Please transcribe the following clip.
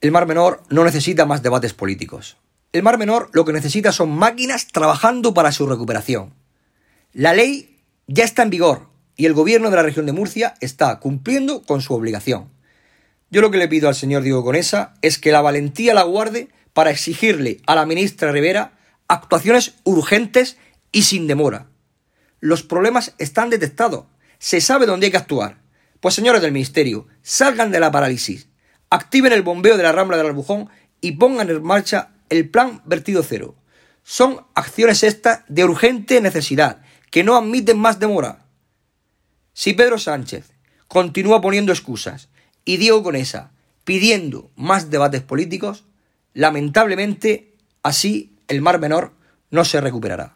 El Mar Menor no necesita más debates políticos. El Mar Menor lo que necesita son máquinas trabajando para su recuperación. La ley ya está en vigor y el gobierno de la región de Murcia está cumpliendo con su obligación. Yo lo que le pido al señor Diego Conesa es que la valentía la guarde para exigirle a la ministra Rivera actuaciones urgentes y sin demora. Los problemas están detectados, se sabe dónde hay que actuar. Pues señores del ministerio, salgan de la parálisis, activen el bombeo de la Rambla del Albujón y pongan en marcha el plan vertido cero. Son acciones estas de urgente necesidad, que no admiten más demora. Si Pedro Sánchez continúa poniendo excusas y Diego Conesa pidiendo más debates políticos, lamentablemente así el Mar Menor no se recuperará.